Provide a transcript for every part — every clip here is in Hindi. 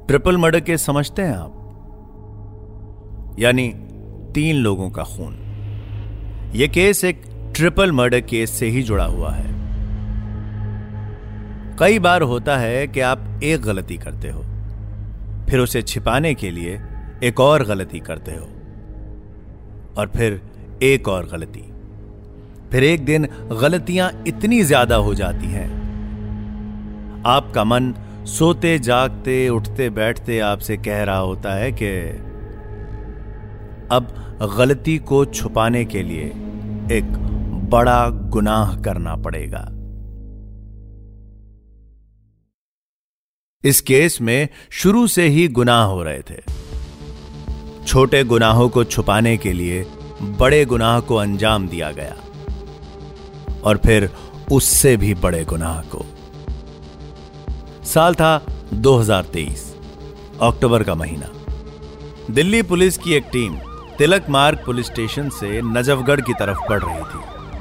ट्रिपल मर्डर केस समझते हैं आप? यानी 3 लोगों का खून। यह केस एक ट्रिपल मर्डर केस से ही जुड़ा हुआ है। कई बार होता है कि आप एक गलती करते हो, फिर उसे छिपाने के लिए एक और गलती करते हो, और फिर एक और गलती। फिर एक दिन गलतियां इतनी ज्यादा हो जाती हैं, आपका मन सोते जागते उठते बैठते आपसे कह रहा होता है कि अब गलती को छुपाने के लिए एक बड़ा गुनाह करना पड़ेगा। इस केस में शुरू से ही गुनाह हो रहे थे। छोटे गुनाहों को छुपाने के लिए बड़े गुनाह को अंजाम दिया गया, और फिर उससे भी बड़े गुनाह को। साल था 2023, अक्टूबर का महीना। दिल्ली पुलिस की एक टीम तिलक मार्ग पुलिस स्टेशन से नजफगढ़ की तरफ बढ़ रही थी।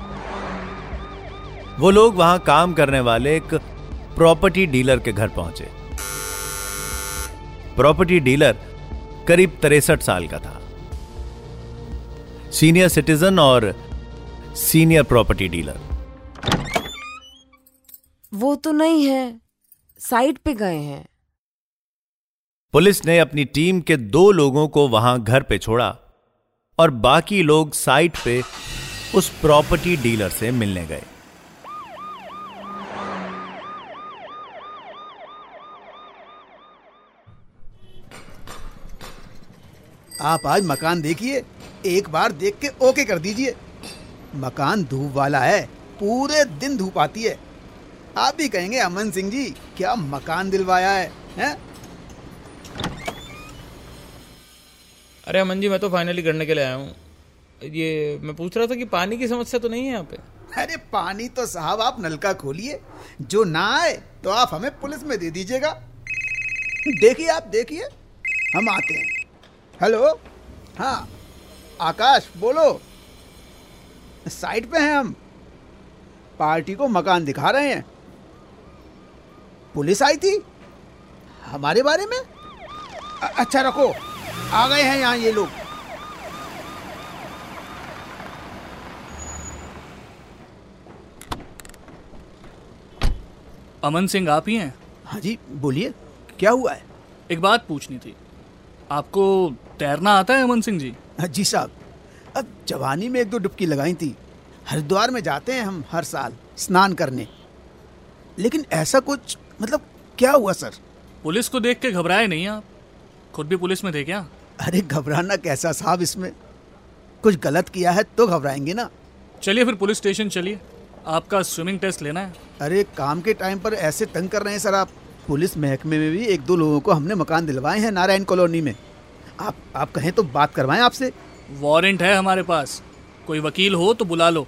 वो लोग वहां काम करने वाले एक प्रॉपर्टी डीलर के घर पहुंचे। प्रॉपर्टी डीलर करीब 63 साल का था। सीनियर सिटीजन और सीनियर प्रॉपर्टी डीलर। वो तो नहीं है, साइट पे गए हैं। पुलिस ने अपनी टीम के 2 लोगों को वहां घर पे छोड़ा और बाकी लोग साइट पे उस प्रॉपर्टी डीलर से मिलने गए। आप आज मकान देखिए, एक बार देख के ओके कर दीजिए। मकान धूप वाला है, पूरे दिन धूप आती है। आप भी कहेंगे अमन सिंह जी क्या मकान दिलवाया है, हैं? अरे अमन जी, मैं तो फाइनली करने के लिए आया हूँ। ये मैं पूछ रहा था कि पानी की समस्या तो नहीं है यहाँ पे? अरे पानी तो साहब आप नलका खोलिए, जो ना आए तो आप हमें पुलिस में दे दीजिएगा। देखिए आप देखिए, हम आते हैं। हेलो, हाँ आकाश बोलो। साइट पे हैं हम, पार्टी को मकान दिखा रहे हैं। पुलिस आई थी हमारे बारे में? अच्छा रखो, आ गए हैं यहाँ ये लोग। अमन सिंह आप ही हैं? हाँ जी बोलिए, क्या हुआ है? एक बात पूछनी थी, आपको तैरना आता है अमन सिंह जी? जी साहब, अब जवानी में 1-2 डुबकी लगाई थी। हरिद्वार में जाते हैं हम हर साल स्नान करने। लेकिन ऐसा कुछ मतलब क्या हुआ सर? पुलिस को देख के घबराए नहीं आप? खुद भी पुलिस में थे क्या? अरे घबराना कैसा साहब, इसमें कुछ गलत किया है तो घबराएंगे ना। चलिए फिर पुलिस स्टेशन चलिए, आपका स्विमिंग टेस्ट लेना है। अरे काम के टाइम पर ऐसे तंग कर रहे हैं सर आप। पुलिस महकमे में भी 1-2 लोगों को हमने मकान दिलवाए हैं नारायण कॉलोनी में। आप कहें तो बात करवाएं आपसे। वारंट है हमारे पास, कोई वकील हो तो बुला लो।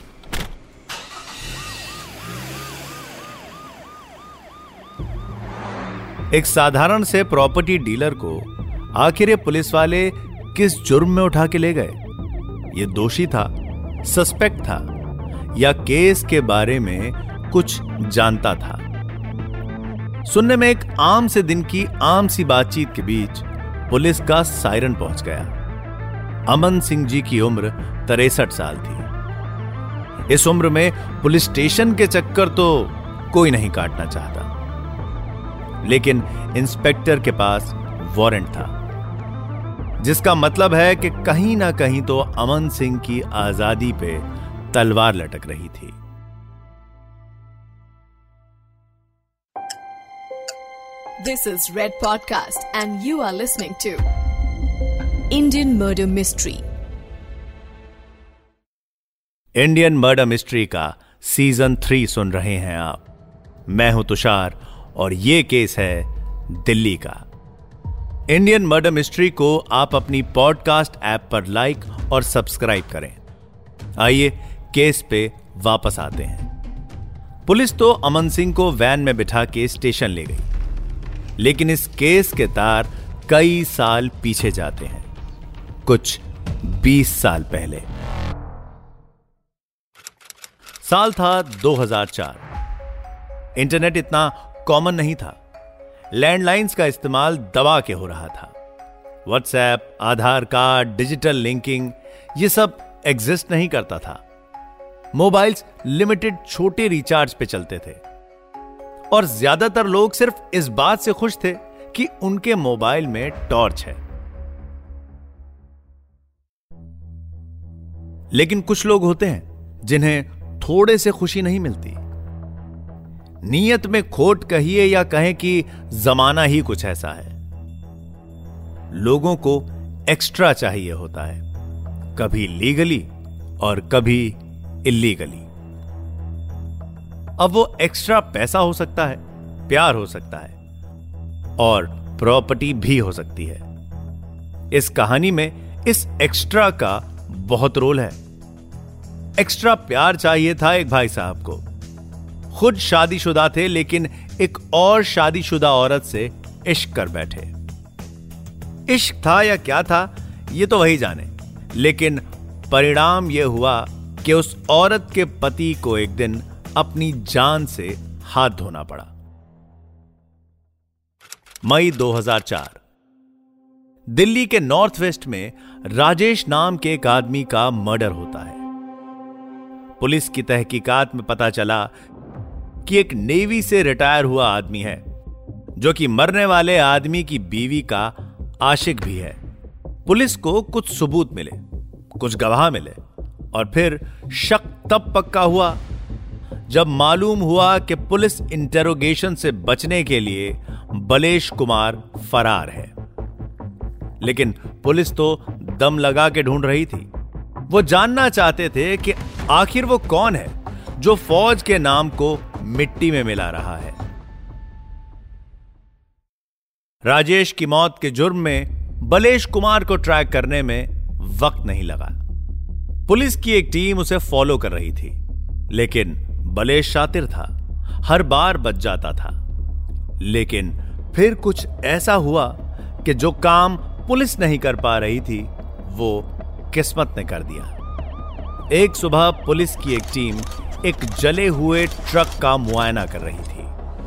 एक साधारण से प्रॉपर्टी डीलर को आखिर ये पुलिस वाले किस जुर्म में उठा के ले गए? ये दोषी था, सस्पेक्ट था, या केस के बारे में कुछ जानता था? सुनने में एक आम से दिन की आम सी बातचीत के बीच पुलिस का सायरन पहुंच गया। अमन सिंह जी की उम्र 63 साल थी। इस उम्र में पुलिस स्टेशन के चक्कर तो कोई नहीं काटना चाहता, लेकिन इंस्पेक्टर के पास वारंट था, जिसका मतलब है कि कहीं ना कहीं तो अमन सिंह की आजादी पे तलवार लटक रही थी। This is Red Podcast and you are listening to Indian Murder Mystery. Indian murder mystery का सीजन 3 सुन रहे हैं आप। मैं हूं तुषार और ये केस है दिल्ली का। इंडियन मर्डर मिस्ट्री को आप अपनी पॉडकास्ट ऐप पर लाइक और सब्सक्राइब करें। आइए केस पे वापस आते हैं। पुलिस तो अमन सिंह को वैन में बिठा के स्टेशन ले गई, लेकिन इस केस के तार कई साल पीछे जाते हैं, कुछ 20 साल पहले। साल था 2004। इंटरनेट इतना कॉमन नहीं था, लैंडलाइंस का इस्तेमाल दबा के हो रहा था। WhatsApp, Aadhaar card, digital linking, ये सब एग्जिस्ट नहीं करता था। मोबाइल्स लिमिटेड छोटे रिचार्ज पे चलते थे और ज्यादातर लोग सिर्फ इस बात से खुश थे कि उनके मोबाइल में टॉर्च है। लेकिन कुछ लोग होते हैं जिन्हें थोड़े से खुशी नहीं मिलती। नीयत में खोट कहिए या कहें कि जमाना ही कुछ ऐसा है। लोगों को एक्स्ट्रा चाहिए होता है, कभी लीगली और कभी इल्लीगली। अब वो एक्स्ट्रा पैसा हो सकता है, प्यार हो सकता है और प्रॉपर्टी भी हो सकती है। इस कहानी में इस एक्स्ट्रा का बहुत रोल है। एक्स्ट्रा प्यार चाहिए था एक भाई साहब को। खुद शादीशुदा थे लेकिन एक और शादीशुदा औरत से इश्क कर बैठे। इश्क था या क्या था ये तो वही जाने, लेकिन परिणाम यह हुआ कि उस औरत के पति को एक दिन अपनी जान से हाथ धोना पड़ा। मई 2004, दिल्ली के नॉर्थ वेस्ट में राजेश नाम के एक आदमी का मर्डर होता है। पुलिस की तहकीकात में पता चला कि एक नेवी से रिटायर हुआ आदमी है जो कि मरने वाले आदमी की बीवी का आशिक भी है। पुलिस को कुछ सबूत मिले, कुछ गवाह मिले और फिर शक तब पक्का हुआ जब मालूम हुआ कि पुलिस इंटेरोगेशन से बचने के लिए बलेश कुमार फरार है। लेकिन पुलिस तो दम लगा के ढूंढ रही थी। वो जानना चाहते थे कि आखिर वो कौन है जो फौज के नाम को मिट्टी में मिला रहा है। राजेश की मौत के जुर्म में बलेश कुमार को ट्रैक करने में वक्त नहीं लगा। पुलिस की एक टीम उसे फॉलो कर रही थी, लेकिन बलेश शातिर था, हर बार बच जाता था। लेकिन फिर कुछ ऐसा हुआ कि जो काम पुलिस नहीं कर पा रही थी वो किस्मत ने कर दिया। एक सुबह पुलिस की एक टीम एक जले हुए ट्रक का मुआयना कर रही थी।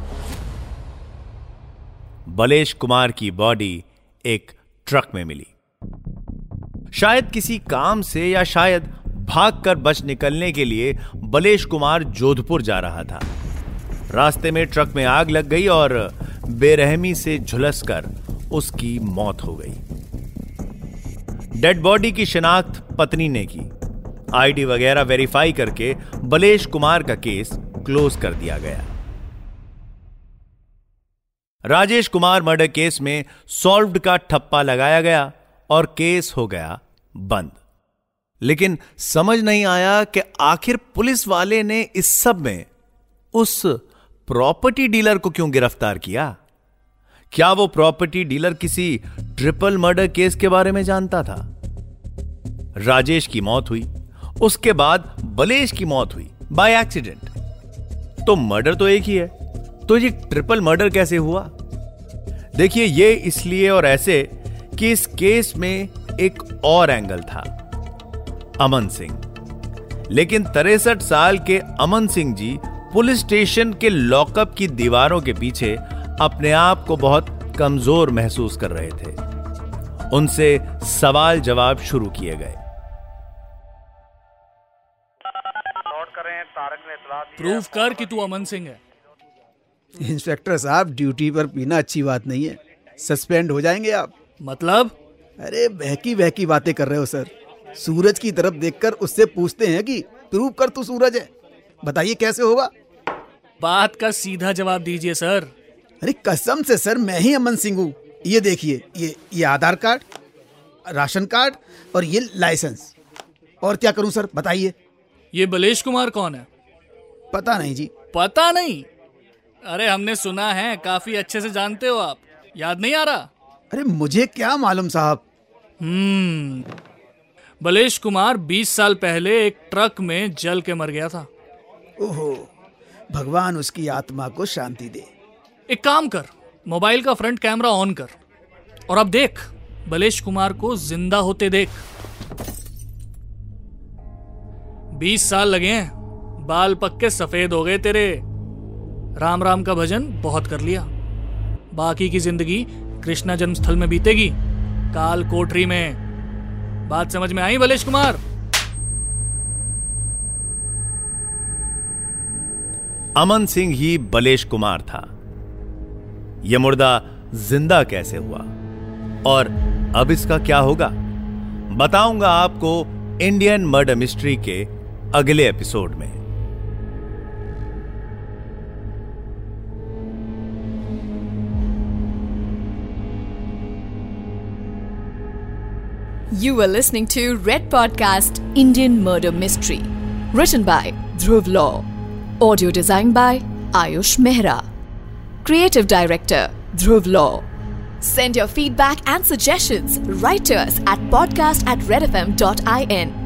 बलेश कुमार की बॉडी एक ट्रक में मिली। शायद किसी काम से या शायद भागकर बच निकलने के लिए बलेश कुमार जोधपुर जा रहा था। रास्ते में ट्रक में आग लग गई और बेरहमी से झुलसकर उसकी मौत हो गई। डेड बॉडी की शिनाख्त पत्नी ने की। आईडी वगैरह वेरीफाई करके बलेश कुमार का केस क्लोज कर दिया गया। राजेश कुमार मर्डर केस में सॉल्व्ड का ठप्पा लगाया गया और केस हो गया बंद। लेकिन समझ नहीं आया कि आखिर पुलिस वाले ने इस सब में उस प्रॉपर्टी डीलर को क्यों गिरफ्तार किया। क्या वो प्रॉपर्टी डीलर किसी ट्रिपल मर्डर केस के बारे में जानता था? राजेश की मौत हुई, उसके बाद बलेश की मौत हुई बाय एक्सीडेंट। तो मर्डर तो एक ही है, तो ये ट्रिपल मर्डर कैसे हुआ? देखिए, ये इसलिए और ऐसे कि इस केस में एक और एंगल था, अमन सिंह। लेकिन 63 साल के अमन सिंह जी पुलिस स्टेशन के लॉकअप की दीवारों के पीछे अपने आप को बहुत कमजोर महसूस कर रहे थे। उनसे सवाल जवाब शुरू किए गए। प्रूफ कर कि तू अमन सिंह है। इंस्पेक्टर साहब, ड्यूटी पर पीना अच्छी बात नहीं है, सस्पेंड हो जाएंगे आप। मतलब? अरे बहकी बहकी बातें कर रहे हो सर। सूरज की तरफ देखकर उससे पूछते हैं कि प्रूव कर तू सूरज है। बताइए कैसे होगा? बात का सीधा जवाब दीजिए सर। अरे कसम से सर, मैं ही अमन सिंह हूँ। ये देखिए, ये आधार कार्ड, राशन कार्ड और ये लाइसेंस। और क्या करूँ सर, बताइए। ये बलेश कुमार कौन है? पता नहीं जी। पता नहीं? अरे हमने सुना है काफी अच्छे से जानते हो आप, याद नहीं आ रहा? अरे मुझे क्या मालूम साहब। बलेश कुमार 20 साल पहले एक ट्रक में जल के मर गया था। ओहो, भगवान उसकी आत्मा को शांति दे। एक काम कर, मोबाइल का फ्रंट कैमरा ऑन कर और अब देख, बलेश कुमार को जिंदा होते देख। 20 साल लगे हैं, बाल पक्के सफेद हो गए तेरे। राम राम का भजन बहुत कर लिया। बाकी की जिंदगी कृष्णा जन्मस्थल में बीतेगी, काल कोठरी में। बात समझ में आई बलेश कुमार? अमन सिंह ही बलेश कुमार था। यह मुर्दा जिंदा कैसे हुआ और अब इसका क्या होगा, बताऊंगा आपको इंडियन मर्डर मिस्ट्री के अगले एपिसोड में। You were listening to Red Podcast Indian Murder Mystery, written by Dhruv Law, audio designed by Ayush Mehra, creative director Dhruv Law. Send your feedback and suggestions right to us at podcast@redfm.in.